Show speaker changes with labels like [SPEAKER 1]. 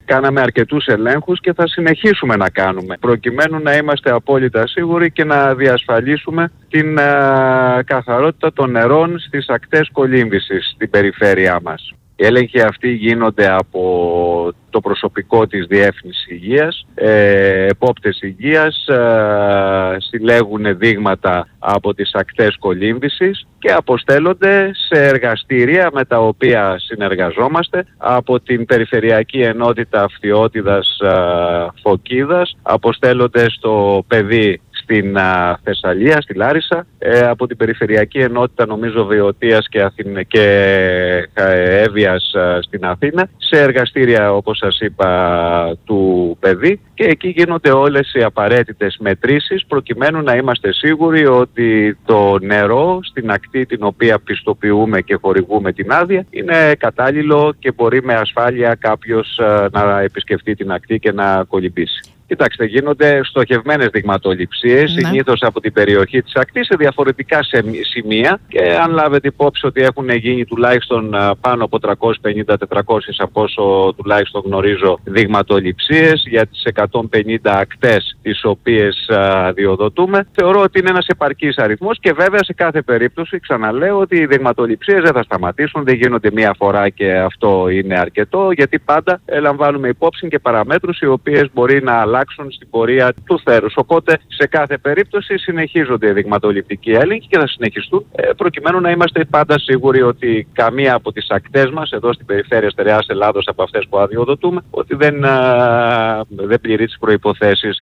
[SPEAKER 1] Κάναμε αρκετούς ελέγχους και θα συνεχίσουμε να κάνουμε, προκειμένου να είμαστε απόλυτα σίγουροι και να διασφαλίσουμε την καθαρότητα των νερών στις ακτές κολύμβησης στην περιφέρειά μας. Οι έλεγχοι αυτοί γίνονται από το προσωπικό της Διεύθυνσης Υγείας, επόπτες υγείας, συλλέγουν δείγματα από τις ακτές κολύμβησης και αποστέλλονται σε εργαστήρια με τα οποία συνεργαζόμαστε από την Περιφερειακή Ενότητα Φθιώτιδας Φωκίδας, αποστέλλονται στο παιδί στην Θεσσαλία, στη Λάρισα, από την Περιφερειακή Ενότητα νομίζω Βεωτίας και Εύβοιας στην Αθήνα, σε εργαστήρια όπως σας είπα του παιδί, και εκεί γίνονται όλες οι απαραίτητες μετρήσεις προκειμένου να είμαστε σίγουροι ότι το νερό στην ακτή την οποία πιστοποιούμε και χορηγούμε την άδεια είναι κατάλληλο και μπορεί με ασφάλεια κάποιος να επισκεφτεί την ακτή και να κολυμπήσει. Κοιτάξτε, γίνονται στοχευμένες δειγματοληψίες, συνήθως από την περιοχή της ακτής σε διαφορετικά σημεία, και αν λάβετε υπόψη ότι έχουν γίνει τουλάχιστον πάνω από 350-400 από όσο τουλάχιστον γνωρίζω δειγματοληψίες για τις 150 ακτές τις οποίες διοδοτούμε, θεωρώ ότι είναι ένας επαρκής αριθμός, και βέβαια σε κάθε περίπτωση ξαναλέω ότι οι δειγματοληψίες δεν θα σταματήσουν, δεν γίνονται μία φορά και αυτό είναι αρκετό, γιατί πάντα λαμβάνουμε υπόψη και παραμέτρους οι οποίες μπορεί να αλλάξουν στην πορεία του θέρους. Οπότε σε κάθε περίπτωση συνεχίζονται οι δειγματοληπτικοί έλεγχοι και θα συνεχιστούν, προκειμένου να είμαστε πάντα σίγουροι ότι καμία από τις ακτές μας εδώ στην περιφέρεια στερεάς Ελλάδος από αυτές που αδειοδοτούμε ότι δεν πληρεί τις προϋποθέσεις